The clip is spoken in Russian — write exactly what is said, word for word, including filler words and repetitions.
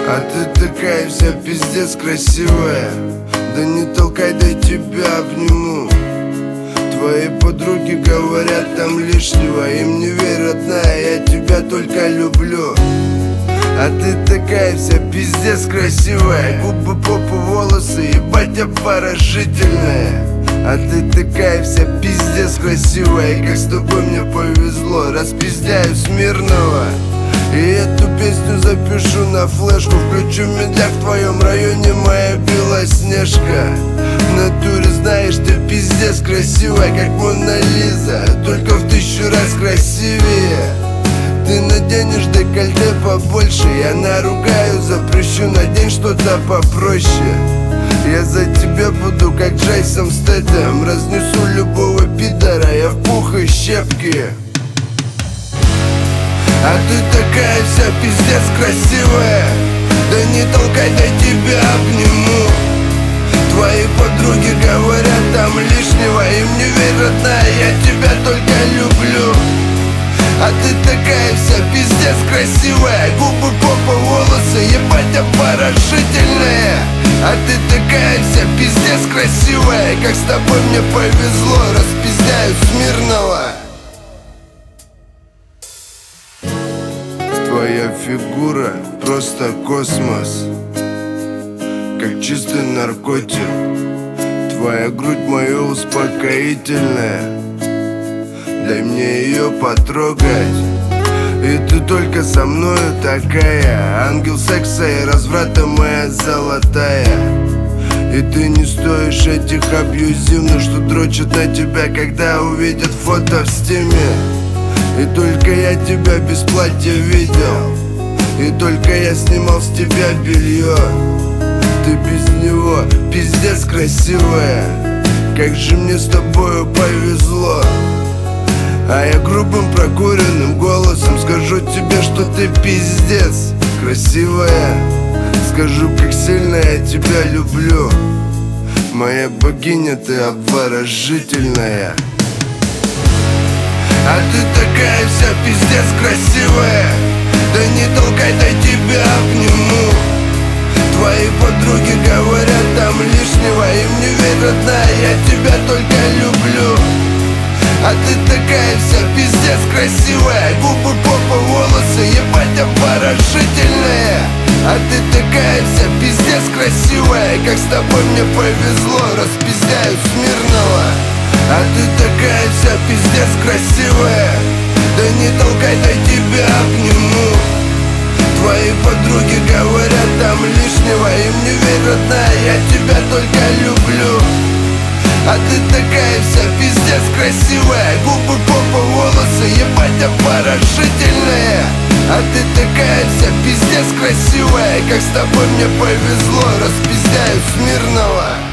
А ты такая вся пиздец красивая. Да не толкай, дай тебя обниму. Твои подруги говорят там лишнего. Им не верь, родная, я тебя только люблю. А ты такая вся пиздец красивая. Губы, попу, волосы, ебать обворожительная. А ты такая вся пиздец красивая. И как с тобой мне повезло, распиздяю Смирнова. И эту песню запишу на флешку. Включу медляк в твоем районе, моя белоснежка. В натуре знаешь, ты пиздец красивая, как Мона Лиза, только в тысячу раз красивее. Ты наденешь декольте побольше, я наругаю, запрещу, надень что-то попроще. Я за тебя буду как Джейсон Стэтхэм, разнесу любого пидора, я в пух и щепки. А ты такая вся пиздец красивая. Да не толкай, дай тебя обниму. Твои подруги говорят там лишнего. Им не верь, родная, я тебя только люблю. А ты такая вся пиздец красивая. Губы, попа, волосы, ебать обворожительные. А ты такая вся пиздец красивая. Как с тобой мне повезло, распиздяю Смирнова. Твоя фигура просто космос, как чистый наркотик. Твоя грудь моя успокоительная. Дай мне ее потрогать. И ты только со мною такая. Ангел секса и разврата, моя золотая. И ты не стоишь этих абьюзивных, что дрочат на тебя, когда увидят фото в стиме. И только я тебя без платья видел. И только я снимал с тебя белье. Ты без него пиздец красивая. Как же мне с тобою повезло. А я грубым прокуренным голосом скажу тебе, что ты пиздец красивая. Скажу, как сильно я тебя люблю. Моя богиня, ты обворожительная. А ты такая вся пиздец красивая. Да не толкай, дай тебя обниму. Твои подруги говорят там лишнего. Им не верь, родная, я тебя только люблю. А ты такая вся пиздец красивая. Губы, попа, волосы, ебать обворожительные. А ты такая вся пиздец красивая. Как с тобой мне повезло, распиздяю Смирнова. А ты такая вся пиздец красивая. Да не толкай, дай тебя обниму. Твои подруги говорят там лишнего. Им не верь, родная, я тебя только люблю. А ты такая вся пиздец красивая. Губы, попа, волосы, ебать обворожительные. А ты такая вся пиздец красивая. Как с тобой мне повезло, распиздяю Смирнова.